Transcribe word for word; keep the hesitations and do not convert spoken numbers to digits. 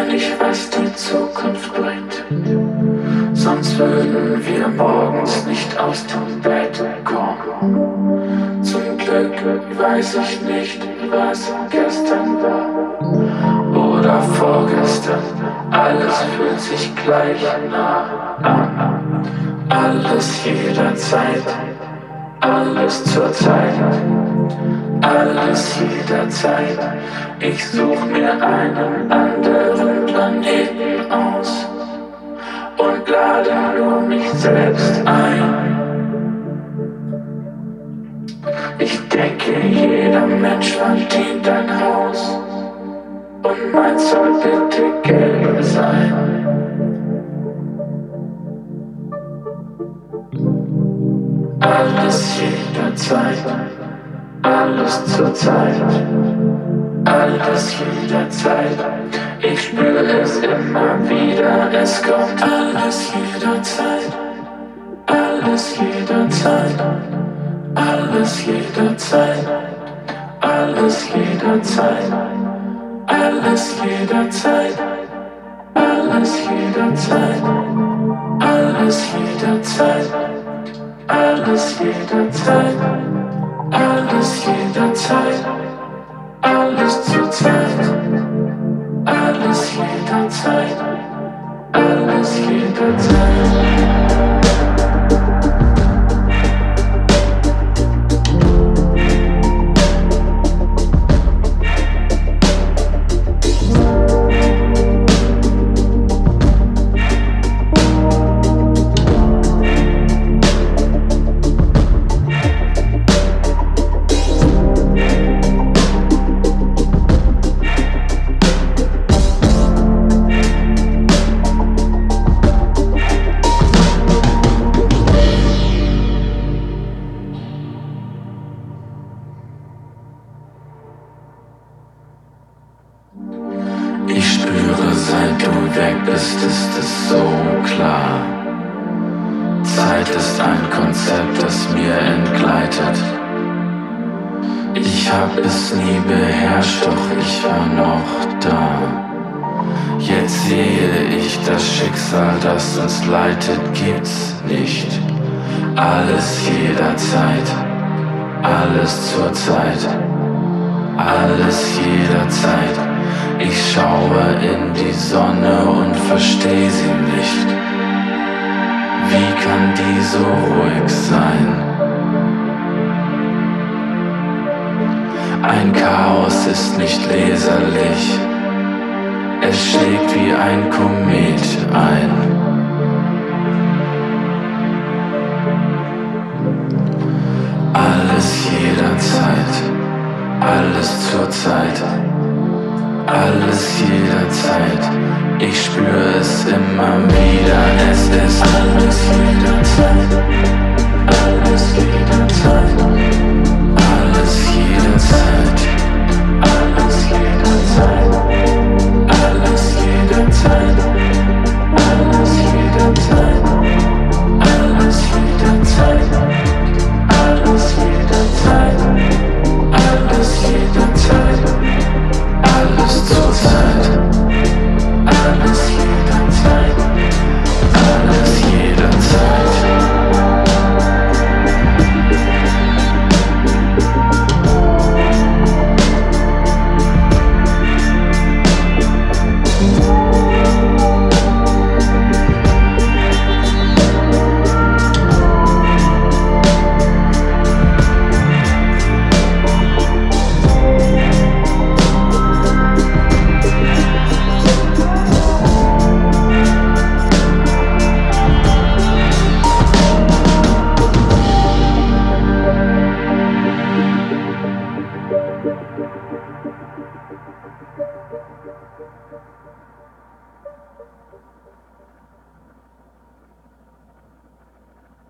nicht, was die Zukunft bringt. Sonst würden wir morgens nicht aus dem Bett kommen. Zum Glück weiß ich nicht, was gestern war oder vorgestern. Alles fühlt sich gleich nah an. Alles jederzeit, alles zur Zeit. Alles jederzeit. Ich such mir einen anderen Planeten aus und lade nur mich selbst ein. Ich denke, jeder Mensch verdient ein Haus und meins soll bitte gelb sein. Alles jederzeit, alles zur Zeit, alles jederzeit. Ich spüre es immer wieder, es kommt alles jederzeit, alles jederzeit, alles jederzeit, alles jederzeit, alles jederzeit, alles jederzeit, alles jederzeit, alles jederzeit, alles jederzeit, alles zur Zeit, alles jederzeit, alles jederzeit. Ich spüre, seit du weg bist, ist es so klar. Zeit ist ein Konzept, das mir entgleitet. Ich hab es nie beherrscht, doch ich war noch da. Jetzt sehe ich das Schicksal, das uns leitet, gibt's nicht. Alles jederzeit, alles zur Zeit, alles jederzeit. Ich schaue in die Sonne und versteh sie nicht. Wie kann die so ruhig sein? Ein Chaos ist nicht leserlich. Es schlägt wie ein Komet ein. Alles jederzeit, alles zur Zeit. Alles jederzeit, ich spüre es immer wieder, es ist alles jederzeit, alles jederzeit.